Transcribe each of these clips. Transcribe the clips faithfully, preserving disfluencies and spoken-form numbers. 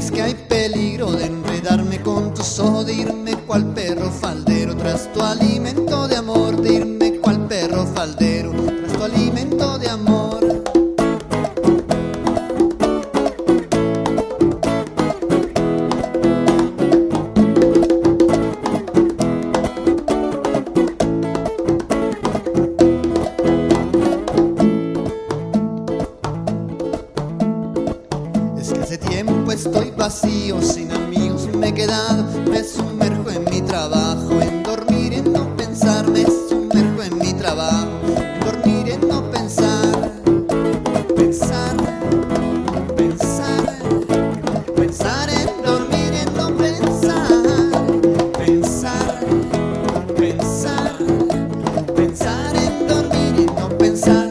crees que hay peligro de enredarme con tus ojos, de irme cual perro faldero tras tu alimento de amor, de irme cual perro faldero tras tu alimento de amor. Es que hace tiempo estoy vacío, sin amigos me he quedado, me sumerjo en mi trabajo, en dormir, en no pensar, me sumerjo en mi trabajo, en dormir, en no pensar, pensar, pensar, pensar en dormir, en no pensar, pensar, pensar, pensar en dormir, en no pensar.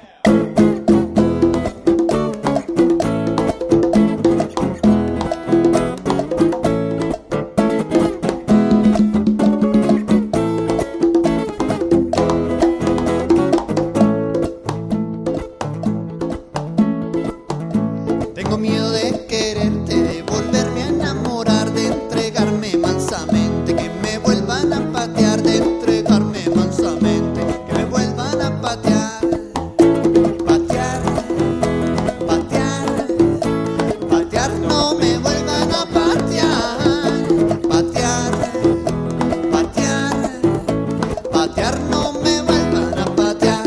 Tengo miedo de quererte, de volverme a enamorar, de entregarme mansamente, que me vuelvan a patear, de entregarme mansamente, que me vuelvan a patear, patear, patear, patear, no me vuelvan a patear, patear, patear, patear, no me vuelvan a patear.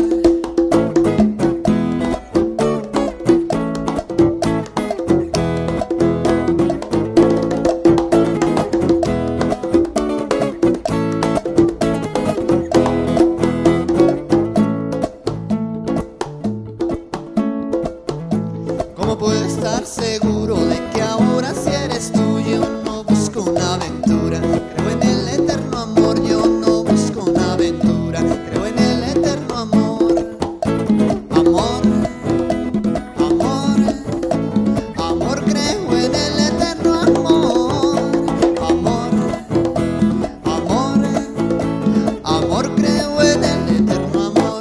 ¿Cómo puedo estar seguro de que ahora si eres tú yo no busco una aventura? Creo en el eterno amor, yo no busco una aventura, creo en el eterno amor. Amor, amor, amor, creo en el eterno amor. Amor, amor, amor, creo en el eterno amor.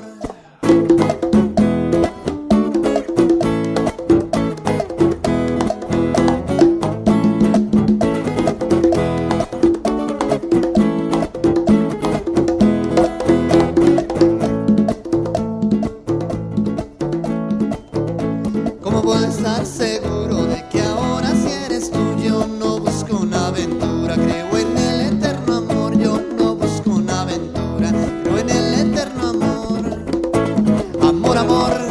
¿Cómo puedo estar seguro de que ahora si eres tú yo no busco una aventura? Creo en el eterno amor, yo no busco una aventura, creo en el eterno amor. Amor, amor.